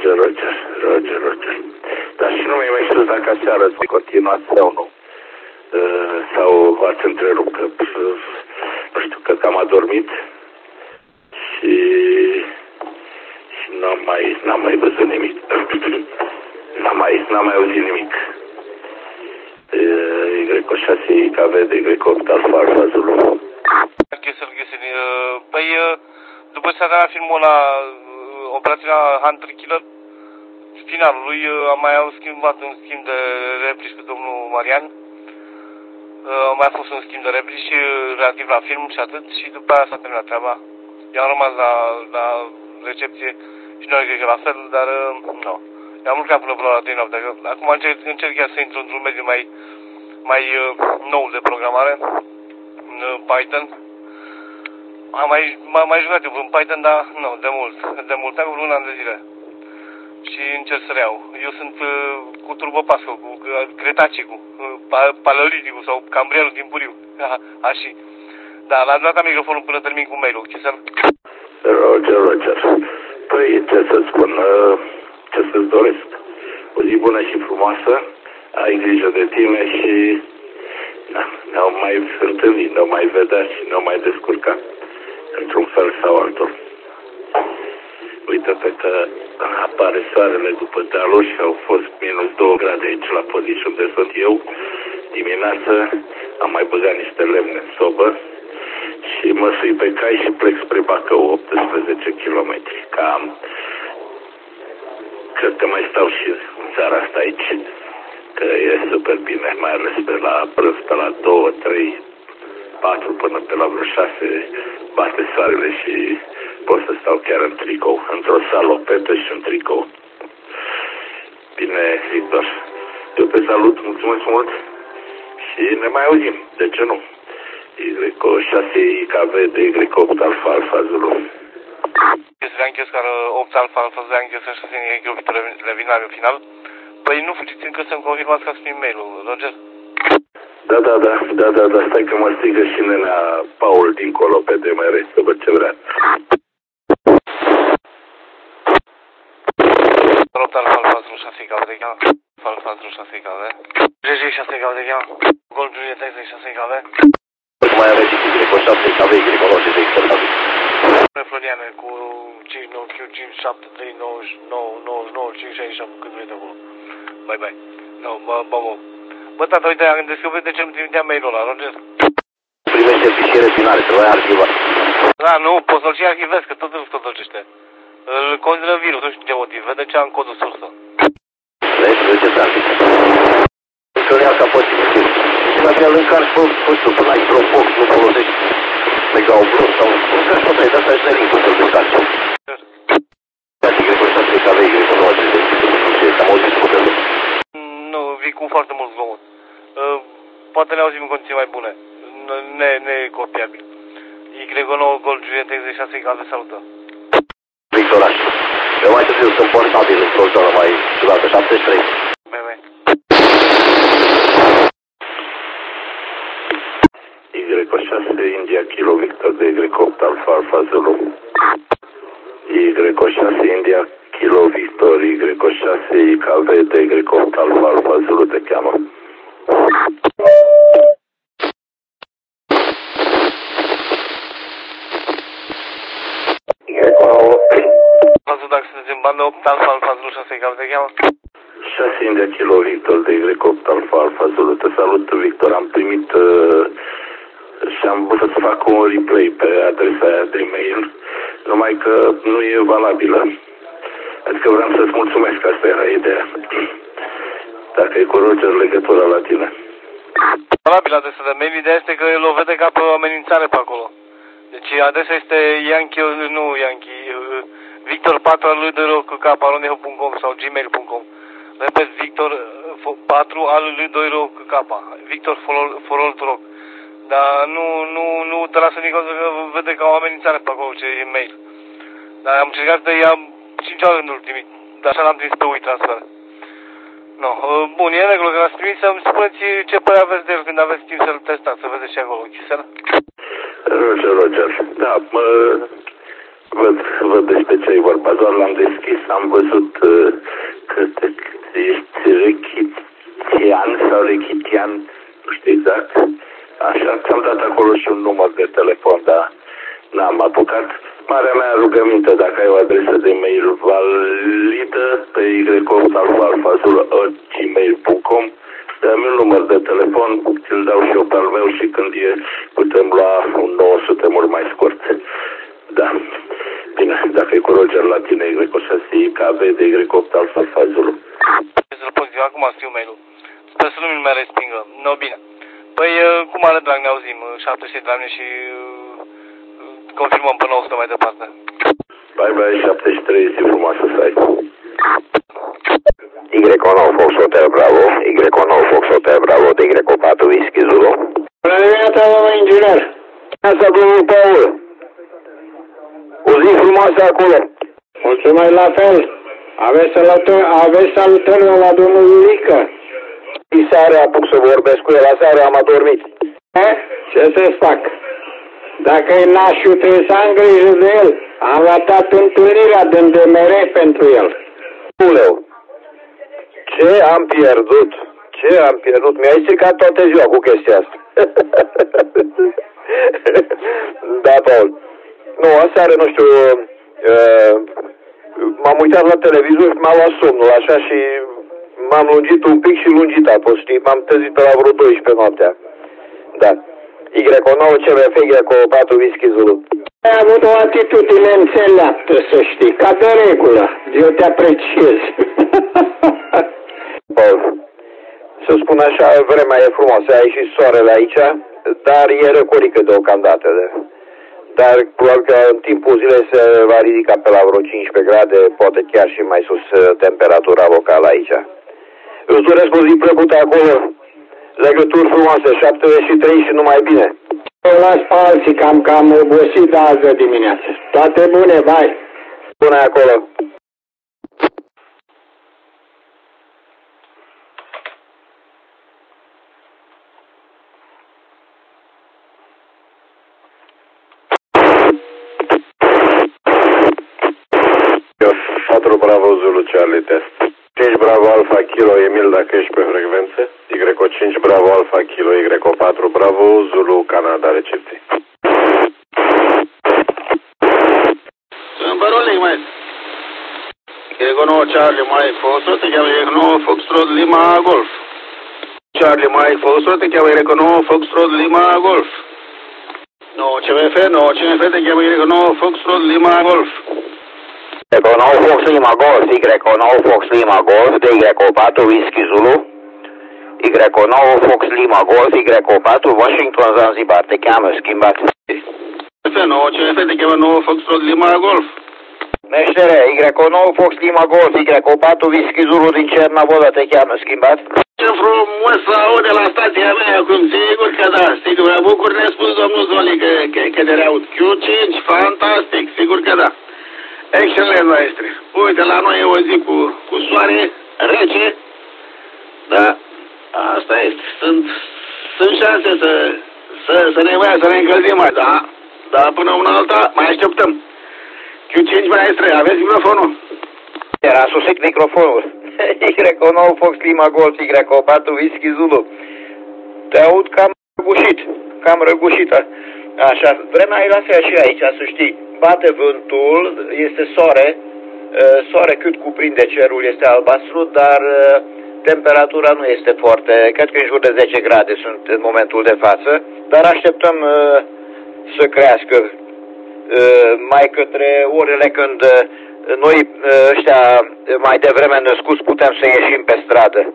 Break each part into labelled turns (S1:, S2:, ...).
S1: Roger. Dar și nu mi-ai mai spus dacă aseară se continuați sau nu. Sau ați întrerupt, că nu știu, că am adormit și n-am mai văzut nimic. N-am mai auzit nimic. Y6 KV de Y8 Alfa Zulu.
S2: Păi, după ce s-a dat filmul ăla, operațiunea Hunter Killer, finalul lui, am mai schimbat un schimb de replici cu domnul Marian. Am mai fost un schimb de replici relativ la film și atât, și după aia s-a terminat treaba. Eu am rămas la recepție și noi cred că la fel, dar nu. Eu am lucrat până la 3 noapte. Acum încerc chiar să intru într-un mediu mai nou de programare, în Python. M-am mai jucat eu în Python, dar nu, de mult, am un an de zile. Și încerc să reiau. Eu sunt cu Turbo Pascal, cu Cretacicul, Paleoliticul sau Cambrianul timpuriu. Așa. Da, l-am dat microfonul până termin cu mail-ul.
S1: Roger. Păi, ce să-ți spun, ce să-ți doresc? O zi bună și frumoasă, ai grijă de tine și ne-au mai întâlnit, ne-au mai vedea și ne-au mai descurcat într-un fel sau altul. Uită-te că apare soarele după dealuri și au fost -2 grade aici la Podiș, unde sunt eu. Dimineață am mai băgat niște lemne în sobă și mă sui pe cai și plec spre Bacău, 18 km. Cred că mai stau și în seara asta aici, că e super bine, mai ales pe la prânz, pe la 2, 3, 4 până pe la vreo 6 bate soarele și pot să stau chiar în tricou, într-o salopetă și în tricou. Bine, Victor, eu te salut, mulțumesc mult și ne mai auzim, de ce nu? Y6 KV de Y8 Alfa Zulu.
S2: Zveanche, scară 8 Alfa Zveanche, să știți că Levinariu final. Păi nu fugiți încă să-mi confirmați că ați primit mail-ul, Roger? Da,
S1: stai că mă strigă și nenea Paul dincolo pe DMR, să văd ce vrea.
S2: 8 Alfa 6 KV de cheamă. Alfa 6 KV. GG 6 KV de cheamă. Gold Juliet 6 KV.
S1: Mai aveți și Y7 KV, Y9 de external.
S2: Floriane cu 59Q 5739999 cât vrei de acolo. Bye. No, bă, tata, uite, am descoperit de ce nu trimitea mail-ul ăla, Roger.
S1: Primește fișiere finale, trebuie arhivat.
S2: Da, nu, poți să-l și arhivezi, că tot îl scotolcește. Îl consideră virus, nu știu ce motiv, vede ce am codul sursă.
S1: Vezi, ce s-a întâmplat. Că îl ia ca posibil. Și dacă îl încarci, nu știu, până ai Dropbox, nu folosești Mega Upload sau... Încarci tot aici, asta-și de link-ul să-l descarci. Dați Y6 KV, Y9 de am auzit cu el.
S2: Nu, vii cu foarte mult zgomot. Poate ne auzim în condiții mai bune. Necopiabil. Y9 Gold Juliet 6 KV, salută.
S1: Victoraș. Eu mai târziu sunt portabil într-o zonă mai ciudată, 73.
S2: Bye.
S1: Y6 India Kilo Victor de Y8 Alfa Zulu. Y6 India Kilo Victor Y6 KV de Y8 Alfa Zulu te cheamă.
S2: Văzut dacă sunteți în bandă 8 Alfa Zulu 6 KV te cheamă?
S1: 6 India Kilo Victor de Y8 Alfa Zulu. Te salut, Victor. Am primit și am vrut să fac un replay pe adresa aia de mail, numai că nu e valabilă. Adică vreau să-ți mulțumesc, asta era ideea. Dacă e cu Roger legătura la tine.
S2: Valabilă adresa de mail, ideea este că el o vede ca pe o amenințare pe acolo. Deci adresa este Victor 4 al lui K.com sau gmail.com. Repet, Victor 4 al lui K. Victor for all to rock. Dar nu te lasă nici că vede ca o amenințare pe acolo ce e mail. Dar am încercat să ia 5 ore în ultimii, dar așa l-am trimis pe WeTransfer. No, bun, e în regulă că l-ați trimis, să-mi spuneți ce părere aveți de el când aveți timp să-l testați, să vedeți și acolo, Chisel.
S1: Roger. Da, Văd despre ce e vorba, doar l-am deschis, am văzut că ești Rechitian sau Rechitian, nu știu exact. Așa, ți-am dat acolo și un număr de telefon, dar n-am apucat. Marea mea rugăminte, dacă ai o adresă de mail validă pe y.alfa@gmail.com, dă-mi un număr de telefon, ți-l dau și eu pe al meu și când putem lua un 900 mult mai scurt. Da. Bine, dacă e cu Roger la tine, Y6 KB de Y8 Alfa Zulu.
S2: Acum scriu mail-ul. Sper să nu-mi mai respingă. No, bine. Păi, cu mare drag ne auzim. 700 de și confirmăm până 100 mai departe.
S1: Bye bye, 73, zi frumoasă să ai.
S3: Y9 Fox Hotel Bravo, Y9 Fox Hotel Bravo de Y4 Whisky Zulu.
S4: Bună dimineața, domnul inginer!
S3: Asta, domnul Paul. O zi frumoasă acolo.
S4: Mulțumesc la fel. Aveți salutări la domnul Iulică.
S3: Seara apuc să vorbesc cu el, aseară am adormit.
S4: Ce să fac? Dacă e nașul, trebuie să am grijă de el. Am ratat întâlnirea de îndemere pentru el.
S3: Uleu, ce am pierdut? Ce am pierdut? Mi-ai stricat toată ziua cu chestia asta. Da, Paul. Nu, aseară, nu știu, m-am uitat la televizor și m-a luat somnul, așa, și m-am lungit un pic și lungit a fost, știi? M-am trezit pe la vreo 12 noaptea. Da. Y9 CVF, Y4 Whisky Zulu.
S4: Ai avut o atitudine înțeleaptă, să știi, ca de regulă. Eu te apreciez.
S3: Paul, să spun așa, vremea e frumoasă, ai și soarele aici, dar e răcorică deocamdată. Dar probabil că în timpul zilei se va ridica pe la vreo 15 grade, poate chiar și mai sus temperatura locală aici. Îți doresc o zi plăcută acolo, legături frumoase, 73 și numai bine.
S4: Eu las pe alții că am cam obosit de azi de dimineață. Toate bune, bye!
S3: Până acolo!
S1: Bravo Zulu Charlie Test. 5 Bravo Alfa Kilo Emil dacă ești pe frecvență. Y5 Bravo Alfa Kilo Y4 Bravo Zulu Canada recepție.
S5: Sunt Barolic, mai. Y9 Charlie Mike Foxtrot, te cheamă Y9 Foxtrot Lima Golf. Charlie Mike Foxtrot, te cheamă Y9 Foxtrot Lima Golf. 9 CVF, te cheamă Y9 Foxtrot Lima Golf.
S3: Y9 Fox Lima Golf, Y9 Fox Lima Golf, de Y4 Whisky Zulu. Y9 Fox Lima Golf, Y4 Washington Zanzibar, te cheamă, schimbat.
S5: 9 CVF, te cheamă 9 Foxtrot Lima Golf.
S3: Meștere, Y9 Fox Lima Golf, Y4 Whisky Zulu din Cernavodă, te cheamă, schimbat.
S5: Ce frumos să aude la stația mea acum, sigur că da, sigur, mă bucur, ne-a spus domnul Zoli că te reaud. Q5, fantastic, sigur că da. Excelent, maestre. Uite, la noi e o zi cu soare rece, da, asta este. Sunt șanse să ne încălzim mai, da, dar până una alta mai așteptăm. Q5, maestre, aveți microfonul?
S3: Era susit microfonul. Y9 Fox Lima Golf, Y4 Whisky Zulu. Te aud cam răgușită. Așa, vremea e la fel și aici, să știi. Bate vântul, este soare cât cuprinde cerul, este albastru, dar temperatura nu este foarte, cred că în jur de 10 grade sunt în momentul de față, dar așteptăm să crească mai către orele când noi ăștia mai devreme născuți putem să ieșim pe stradă.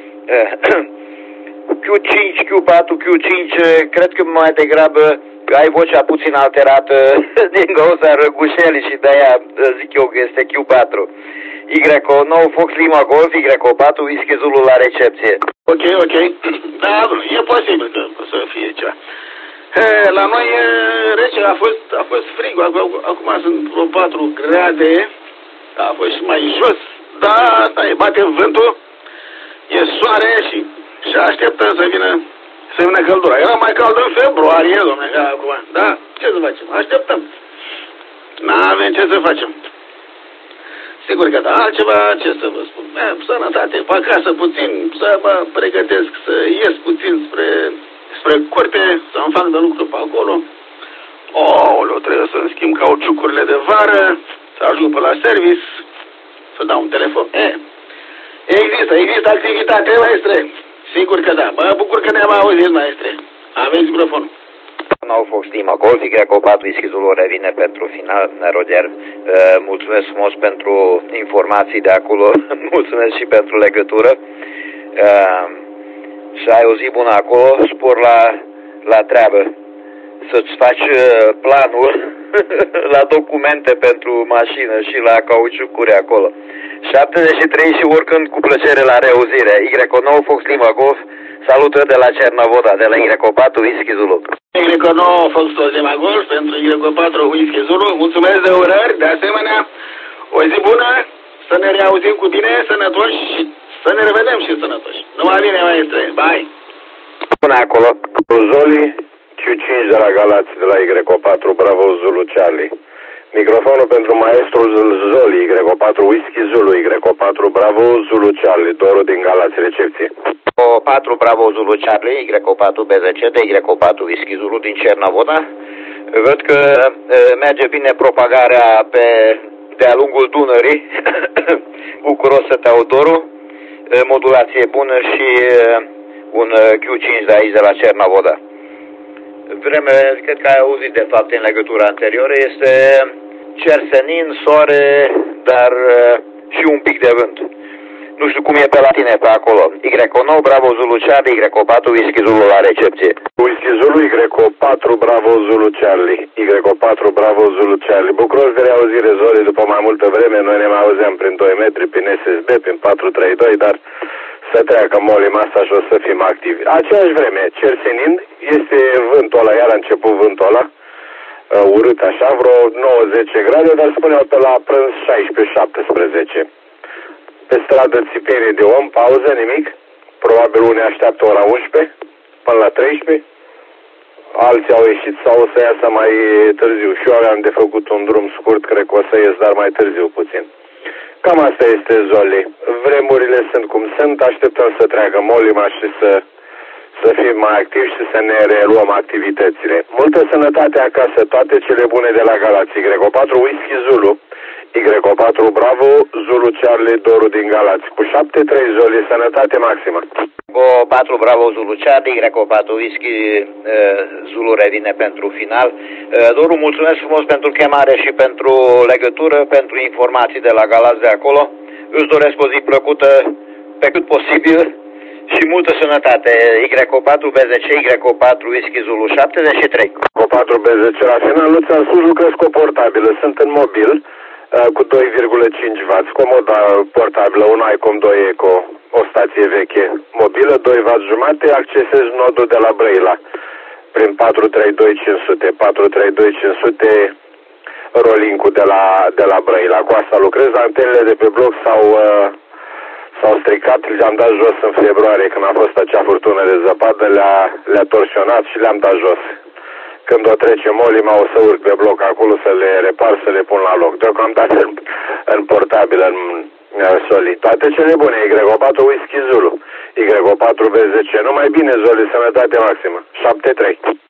S3: Q5, Q4, Q5, cred că mai degrabă ai vocea puțin alterată din cauza răgușelii și de-aia zic eu că este Q4. Y9 Fox Lima Golf, Y4 Whisky Zulu la recepție.
S5: Ok. Da, e posibil că să fie ceva. La noi e rece, a fost frig, acum sunt vreo 4 grade, a fost și mai jos, da, bate vântul, e soare și așteptăm să vină căldura. Era mai cald în februarie, domnule, acum, da, ce să facem, așteptăm. N-avem ce să facem. Sigur că da, altceva, ce să vă spun, sănătate, pe acasă puțin, să mă pregătesc să ies puțin spre curte, să-mi fac de lucru pe acolo. Trebuie să-mi schimb cauciucurile de vară, să ajung pe la service, să dau un telefon. Există activitate, maestre. Sigur că da. Mă bucur că ne-am auzit, maestre. Aveți microfonul.
S3: N-au fost Team acolo, Tigreco 4, Ischizul revine pentru final, Roger. Mulțumesc frumos pentru informații de acolo, mulțumesc și pentru legătură. Și ai o zi bună acolo, spor la treabă. Să-ți faci planul la documente pentru mașină și la cauciucuri acolo. 73 și oricând cu plăcere la reauzire. Y9 Fox Lima Golf, salută de la Cernavoda, de la Y4 Whisky Zulu.
S5: Y9 Fox Lima Golf pentru Y4 Whisky Zulu. Mulțumesc de urări, de asemenea, o zi bună, să ne reauzim cu bine, sănătoși și să ne revedem și sănătoși. Numai bine, maestre, bye!
S3: Până acolo,
S1: Zoli, Q5 de la Galați, de la Y4, Bravo Zulu Charlie. Microfonul pentru maestrul Zoli, Y4 Whisky Zulu, Y4 Bravo Zulu Charlie, Doru din Galați, recepție.
S3: 4 Bravo Zulu Charlie, Y4 BZC, de Y4 Whisky Zulu din Cernavoda. Văd că merge bine propagarea de-a lungul Dunării. Bucuros să te aud, Doru. Modulație bună și un Q5 de aici, de la Cernavoda. Vreme, cred că ai auzit de fapt în legătura anterioară, este cer senin, soare, dar și un pic de vânt. Nu știu cum e pe la tine pe acolo. Y9 Bravo Zulu Charlie, Y4 Whisky Zulu la recepție.
S1: Whisky Zulu, Y4 Bravo Zulu Charlie, Y4 Bravo Zulu Charlie. Bucuros de reauzire, Zoli, după mai multă vreme. Noi ne mai auzeam prin 2 metri, prin SSB, prin 432, dar să treacă molim asta și o să fim activi. Aceeași vreme, cer senin, este vântul ăla, iar a început vântul ăla, urât așa, vreo 9-10 grade, dar spuneau pe la prânz 16-17. Pe stradă țipenie de om, pauză, nimic. Probabil unii așteaptă ora 11 până la 13. Alții au ieșit sau o să iasă mai târziu. Și eu aveam de făcut un drum scurt, cred că o să ies, dar mai târziu puțin. Cam asta este, Zoli. Vremurile sunt cum sunt, așteptăm să treacă molima și să fim mai activi și să ne reluăm activitățile. Multă sănătate acasă, toate cele bune de la Galați. Y4 Whisky Zulu, Y4 Bravo Zulu Charlie, Doru din Galați. Cu 7-3, Zoli, sănătate maximă.
S3: 4 Bravo Zulu Charlie, Y4 Whisky Zulu revine pentru final. Doru, mulțumesc frumos pentru chemare și pentru legătură, pentru informații de la Galați de acolo. Îți doresc o zi plăcută pe cât posibil și multă sănătate. Y4 BZC, Y4 Whisky Zulu 73.
S1: Y4 BZC la final, nu ți-am spus, lucrez cu o portabilă, sunt în mobil cu 2,5W, comoda portabilă, un ICOM 2 Eco, o stație veche mobilă, 2W jumate, accesez nodul de la Brăila prin 432.500, 432.500 rolling-ul de la Brăila. Cu asta lucrez, antenele de pe bloc s-au stricat, le-am dat jos în februarie când a fost acea furtună de zăpadă, le-a torsionat și le-am dat jos. Când o trece molima, o să urc pe bloc acolo să le repar, să le pun la loc. Deocamdată în portabil, în Zoli. Toate cele bune, Y4 Whisky Zulu, Y4 BZC. Numai bine, Zoli, sănătate maximă. 7-3.